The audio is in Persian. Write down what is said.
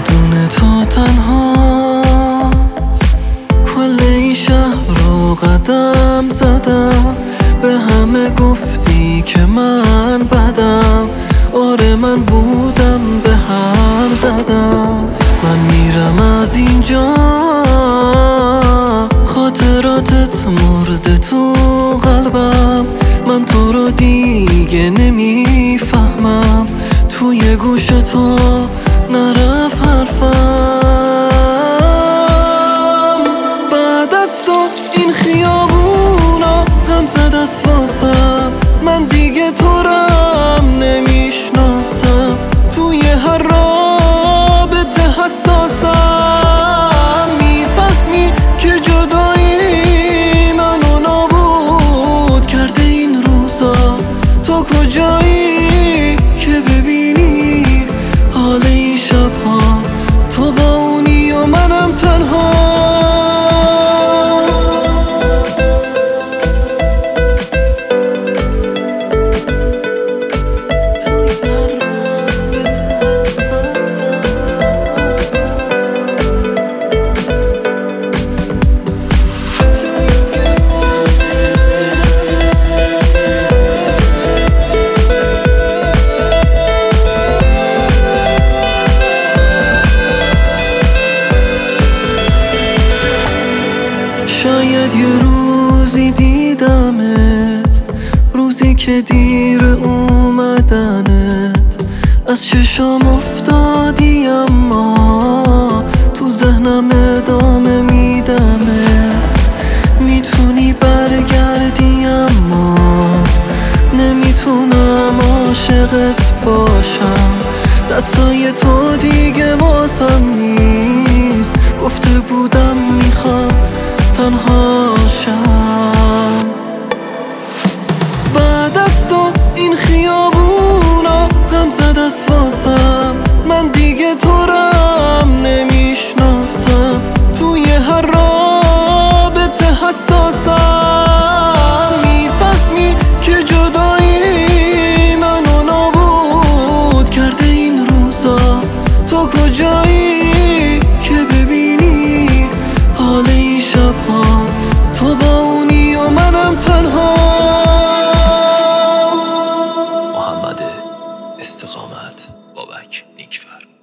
بدون تو تنها کل این شهر رو قدم زدم، به همه گفتی که من بدم، آره من بودم به هم زدم. من میرم از اینجا، خاطراتت مرده تو قلبم، من تو رو دیگه نمیفهمم، توی گوش تو نرفت حرفم. بعد از تو این خیابونا غم زد از واسم، من دیگه تو رم نمیشناسم، توی هر رابطه حساسم. میفهمی که جدایی منو نابود کرده این روزا، تو کجایی که ببینی حال این شبها، تو با اونی و منم تنها. شاید یه روزی دیدمت، روزی که دیر اومدنت از چشام افتادی، اما تو ذهنم ادامه میدمت. میتونی برگردی اما نمیتونم عاشقت باشم، دستای تو دیگه واسم نیست، گفته بودم میخوام تنها شم. بعد از تو این خیابونا غم زد از واسم، من دیگه تو رم نمیشناسم، توی هر رابطه حساسم. میفهمی که جدایی منو نابود کرده این روزا، تو کجایی که ببینی حال این شبها، تو با اونی و منم تنها. محمد استقامت بابک نیکفر.